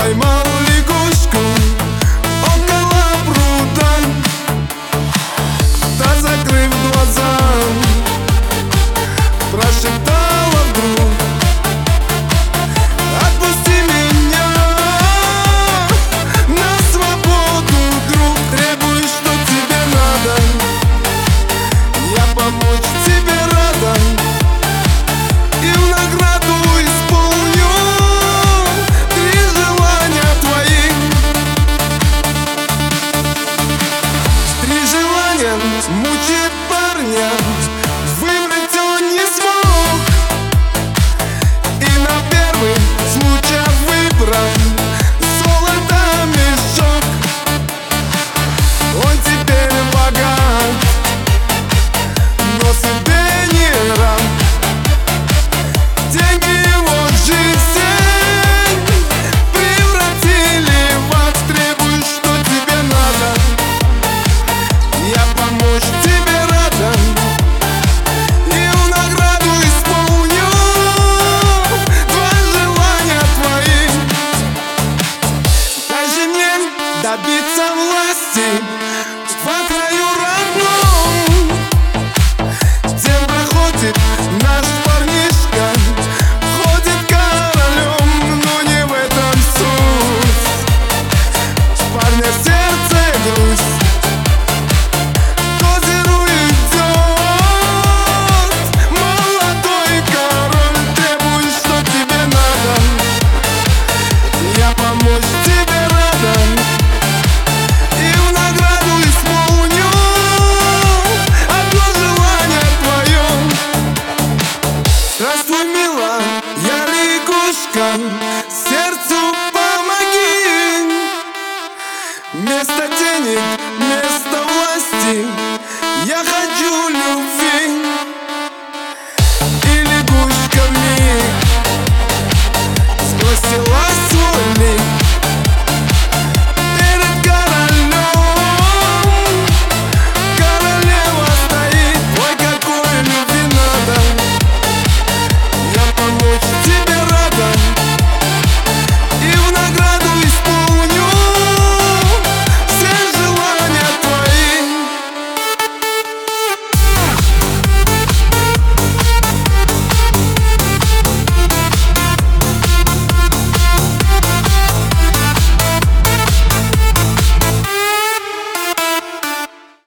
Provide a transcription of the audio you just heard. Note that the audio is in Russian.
поймал лягушку около пруда. Та, закрыв глаза, прошептала вдруг: отпусти меня на свободу, друг. Требуешь, что тебе надо, я помочь тебе рада, и в награду исполню 3 желания твоих. 3 желания мучает парня, выбрать он не смог, и на первый случай выбрал золото мешок. Он теперь богат, но себе не рад. Деньги его жизнь превратили в ад. Требуешь, что тебе надо, я помочь тебе рада, и в награду исполню 2 желания твоих. Дай же мне добиться власти в краю родном, где проходит наш парнишка, ходит королем, но не в этом суть. В парня в сердце грусть, к озеру идет молодой король. Требуешь, что тебе надо, я помочь тебе рада, и в награду исполню 1 желание твое. Здравствуй, мила, я лягушка, сердцу помоги. Вместо денег